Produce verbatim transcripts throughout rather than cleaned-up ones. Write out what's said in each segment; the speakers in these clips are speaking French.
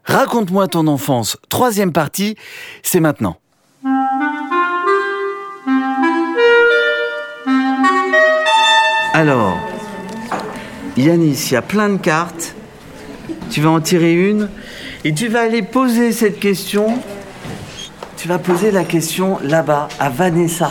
Raconte-moi ton enfance, troisième partie, c'est maintenant. Alors, Yanis, il y a plein de cartes. Tu vas en tirer une et tu vas aller poser cette question. Tu vas poser la question là-bas, à Vanessa.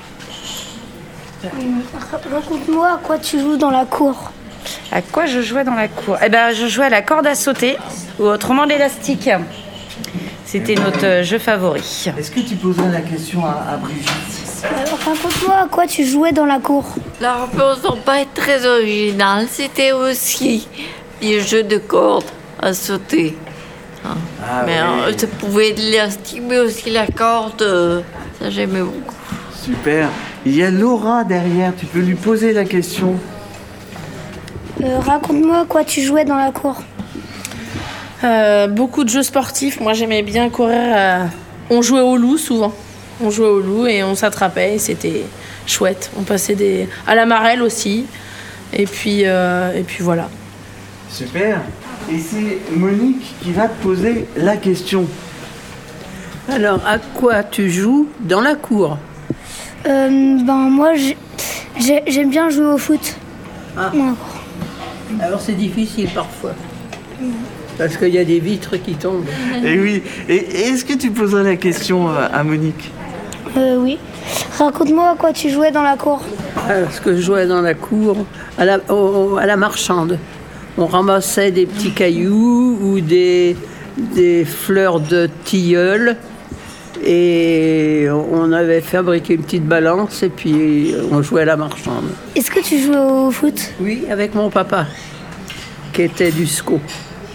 Raconte-moi à quoi tu joues dans la cour. À quoi je jouais dans la cour ? Eh ben, je jouais à la corde à sauter, ou autrement l'élastique. C'était notre jeu favori. Est-ce que tu poserais la question à, à Brigitte ? Alors, raconte-moi à quoi tu jouais dans la cour. La réponse n'a pas été très originale. C'était aussi des jeux de corde à sauter. Hein. Ah, mais oui. euh, ça pouvait être l'élastique, mais aussi la corde. euh, ça, j'aimais beaucoup. Super. Il y a Laura derrière, tu peux lui poser la question. Euh, raconte-moi à quoi tu jouais dans la cour. Euh, beaucoup de jeux sportifs. Moi, j'aimais bien courir. euh, On jouait au loup souvent. On jouait au loup et on s'attrapait. Et c'était chouette. On passait des à la marelle aussi. Et puis, euh, et puis voilà. Super. Et c'est Monique qui va te poser la question. Alors, à quoi tu joues dans la cour ? Euh, ben moi j'ai- j'ai- j'aime bien jouer au foot. Ah. Dans la cour. Alors, c'est difficile parfois. Parce qu'il y a des vitres qui tombent. Et oui. Et et est-ce que tu poserais la question euh, à Monique ? Euh, oui. Raconte-moi à quoi tu jouais dans la cour. Alors, ce que je jouais dans la cour, à la, au- à la marchande. On ramassait des petits cailloux ou des, des fleurs de tilleul. Et on avait fabriqué une petite balance et puis on jouait à la marchande. Est-ce que tu jouais au foot? Oui, avec mon papa, qui était du S C O.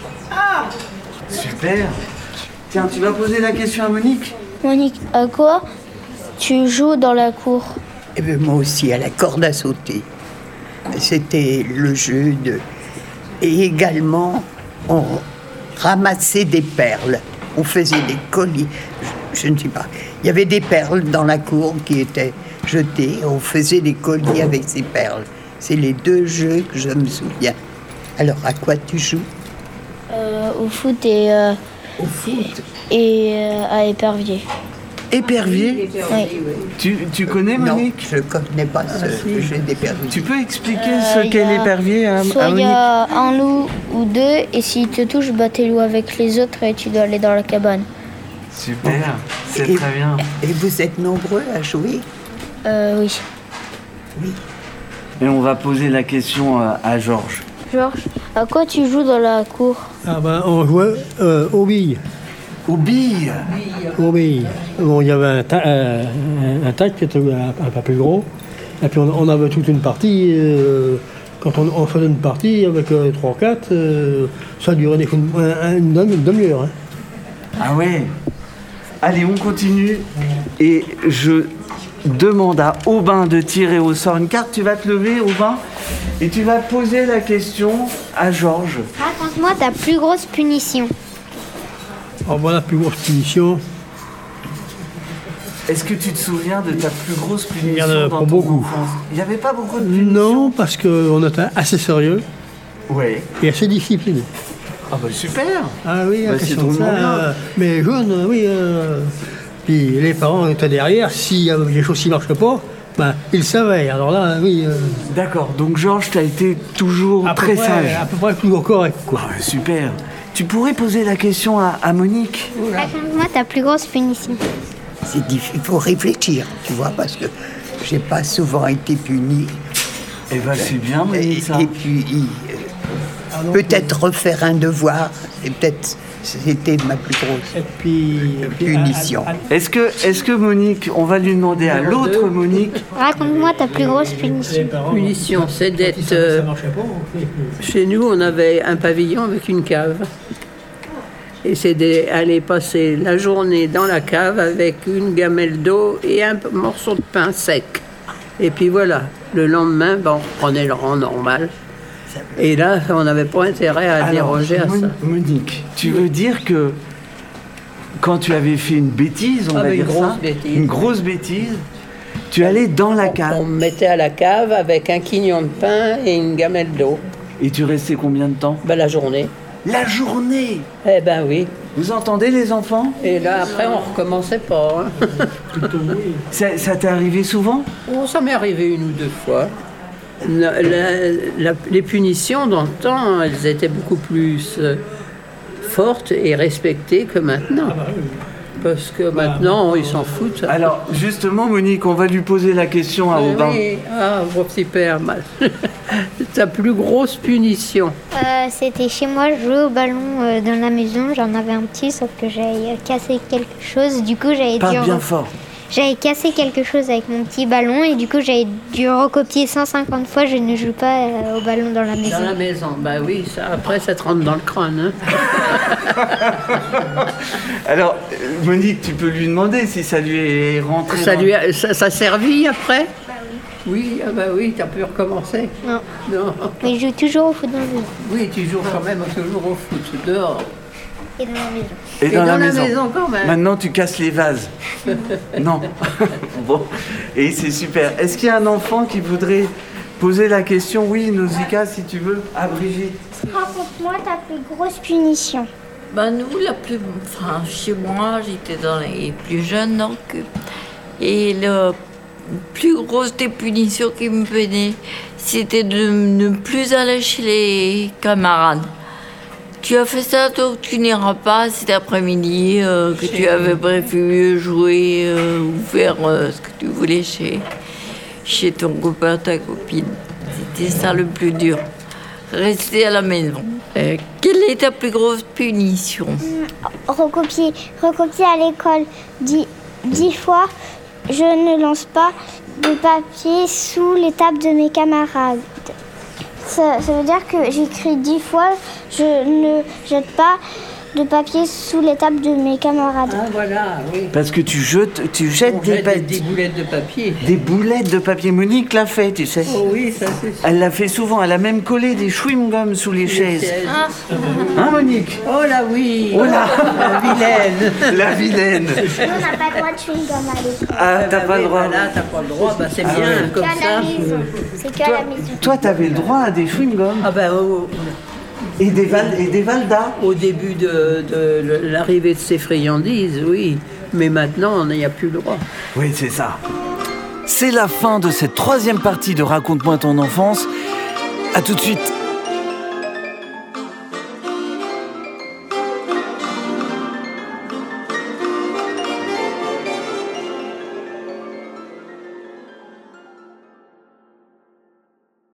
Super. Tiens, tu vas poser la question à Monique ? Monique, à quoi tu joues dans la cour? Eh bien, moi aussi, à la corde à sauter. C'était le jeu de... Et également, on ramassait des perles. On faisait des colliers. Je, je ne sais pas. Il y avait des perles dans la cour qui étaient jetées. On faisait des colliers avec ces perles. C'est les deux jeux que je me souviens. Alors, à quoi tu joues? Euh, au foot et, euh, Au foot. et euh, à épervier. Épervier ? Oui. Tu, tu connais Non, Monique ? je ne connais pas ce jeu d'épervier. Tu peux expliquer Euh, ce y qu'est a- l'épervier à, à Soit il y Monique ? a un loup ou deux, et s'il te touche, bah t'es loup avec les autres et tu dois aller dans la cabane. Super, c'est Et- très bien. Et vous êtes nombreux à jouer? Euh, oui. Et on va poser la question à, à Georges. Georges, à quoi tu joues dans la cour? Ah ben, on jouait euh, aux billes. Aux billes. Aux billes. Bon, il y avait un, ta- euh, un, un tac qui était un, un peu plus gros. Et puis on, on avait toute une partie. euh, quand on, on faisait une partie avec euh, trois quatre, euh, ça durait des, une, un- une demi- une demi-heure. Hein. Ah ouais. Allez, on continue. Et je demande à Aubin de tirer au sort une carte. Tu vas te lever, Aubin, et tu vas poser la question à Georges. Raconte-moi ta plus grosse punition. Alors voilà, la plus grosse punition. Est-ce que tu te souviens de ta plus grosse punition Il y en a dans pas ton beaucoup. enfance ? Il n'y avait pas beaucoup de punitions ? Non, parce qu'on était assez sérieux Ouais. et assez discipliné. Ah bah super. Ah oui, Bah, la c'est question de ça, drôlement bien. euh, mais jeune, euh, oui. euh, puis les parents étaient derrière. S'il y avait des choses qui ne marchaient pas, ben, ils savaient. Alors là, oui. euh, D'accord, donc Georges, tu as été toujours à peu très près- sage. À peu près toujours correct, quoi. Ah, super. Tu pourrais poser la question à, à Monique ? Raconte-moi ta plus grosse punition. C'est difficile, il faut réfléchir, tu vois, parce que j'ai pas souvent été puni. Eh ben c'est bien, Et, Monique, ça. et puis, euh, peut-être refaire un devoir, et peut-être c'était ma plus grosse. Et puis. Punition. à- à- à- Est-ce que, est-ce que Monique, on va lui demander à l'autre Monique, Raconte-moi ta plus grosse punition. les parents, Punition, c'est quand d'être... ça- euh, ça marchait pas, on fait- Chez nous, on avait un pavillon avec une cave. Et c'est d'aller passer la journée dans la cave avec une gamelle d'eau et un p- morceau de pain sec. Et puis voilà, le lendemain, ben, on reprenait le rang normal. Et là, on n'avait pas intérêt à Alors, déroger à Mon- ça. Monique, tu veux dire que quand tu avais fait une bêtise, on Ah, va mais une dire grosse ça, bêtise. une grosse bêtise, tu allais dans la On cave me mettait à la cave avec un quignon de pain et une gamelle d'eau. et tu restais combien de temps ? Ben, la journée. La journée. Eh ben oui. Vous entendez les enfants? Et là, après, on recommençait pas. Hein. Ça, ça t'est arrivé souvent? Oh, ça m'est arrivé une ou deux fois. La- la- la- les punitions, dans le temps, elles étaient beaucoup plus euh, fortes et respectées que maintenant. Parce que maintenant, ils s'en foutent. Alors, justement, Monique, on va lui poser la question à Eh Aubin. oui. Ah, mon petit père, ma- ta plus grosse punition. Euh, C'était chez moi, je jouais au ballon euh, dans la maison. J'en avais un petit, sauf que j'avais cassé quelque chose. Du coup, j'avais dû, Parle bien re- fort. j'avais cassé quelque chose avec mon petit ballon et du coup, j'avais dû recopier cent cinquante fois. Je ne joue pas euh, au ballon dans la maison. Dans la maison, bah oui, ça, après, ça te rentre dans le crâne. Hein. Alors, euh, Monique, tu peux lui demander si ça lui est rentré. Ça, dans- lui a, ça, ça servit après? Oui, ah bah oui, t'as pu recommencer. Non. Non. Mais je joue toujours au foot dans la maison. Oui, tu joues quand même toujours au foot, dehors. Et dans la maison. Et Et dans, dans la, la maison. maison, quand même. Maintenant, tu casses les vases. Non. Bon. Et c'est super. Est-ce qu'il y a un enfant qui voudrait poser la question? Oui, Nausicaa, si tu veux. Ah, Brigitte. Raconte-moi ta plus grosse punition. Ben nous, la plus... Enfin, chez moi, j'étais dans les plus jeunes, donc... Et la plus grosse des punitions qui me venait, c'était de ne plus aller chez les camarades. Tu as fait ça, donc tu n'iras pas cet après-midi, euh, que tu avais prévu jouer euh, ou faire euh, ce que tu voulais chez, chez ton copain, ta copine. C'était ça le plus dur. Rester à la maison. Euh, quelle est ta plus grosse punition? Recopier, recopier à l'école dix, dix fois. Je ne lance pas de papier sous les tables de mes camarades. Ça, ça veut dire que j'écris dix fois, je ne jette pas de papier sous les tables de mes camarades. Ah voilà, oui. Parce que tu jettes, tu jettes On des, jette pa- des, des boulettes de papier. des boulettes de papier. Monique l'a fait, tu sais. Oh oui, ça c'est sûr. Elle l'a fait souvent. Elle a même collé des chewing-gums sous les chaises. Hein, Monique? Oh là oui. Oh là. La vilaine. La vilaine. Nous, on n'a pas le droit de chewing-gum à l'école. Ah, t'as Bah pas oui, le droit. Voilà, t'as pas le droit, bah c'est bien, ouais. comme Qu'à ça. la maison. C'est qu'à la maison. Toi, t'avais le droit à des chewing-gums Ah ben au, et des, val- et des Valda. au début de, de l'arrivée de ces friandises, oui. Mais maintenant, on n'y a plus le droit. Oui, c'est ça. C'est la fin de cette troisième partie de Raconte-moi ton enfance. À tout de suite.